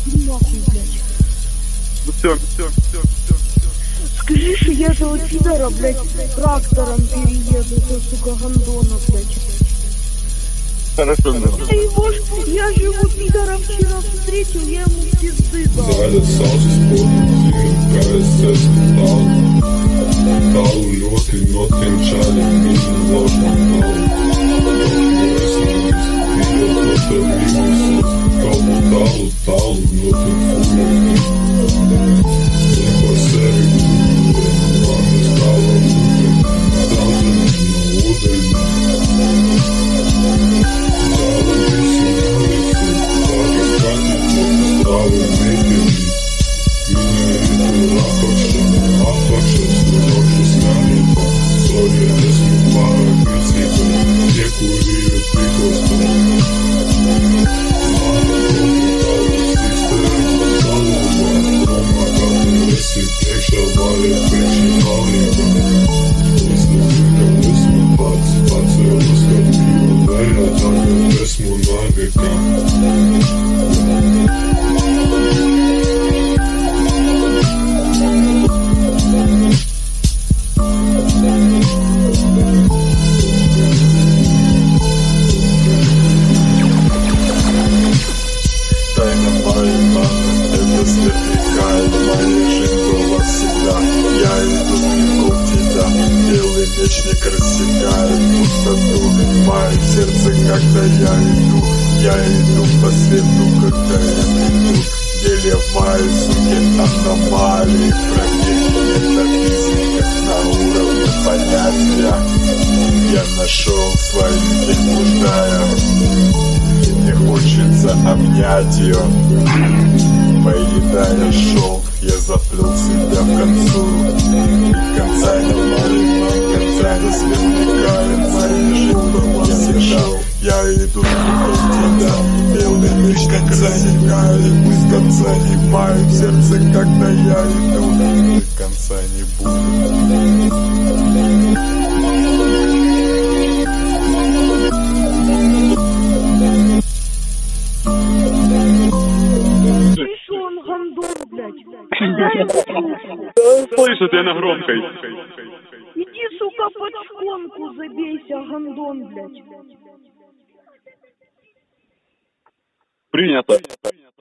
Нахуй, блядь. Ну все. Скажи, что я этого пидора, блядь, трактором перееду, это, сука, гандона, блядь. Хорошо, ну. Я же его пидора вчера встретил, я ему пизды дал. Мечник рассекает пустоту. В моем сердце, когда я иду по свету, когда я иду. Деле в моей суке аномалии, проверки, метафизика на уровне понятия. Я нашел свою тень, блуждая, и мне хочется обнять ее. Поедая шелк, я заплел себя в концу, и конца не мою, конца не свет моей жизни. Я иду вдоль тебя, белый меч конца не гает, пусть конца не маю в сердце, когда я иду, и конца не будет. Слышу тебя на громкой. Иди, сука, под шконку забейся, гандон, блядь. Принято.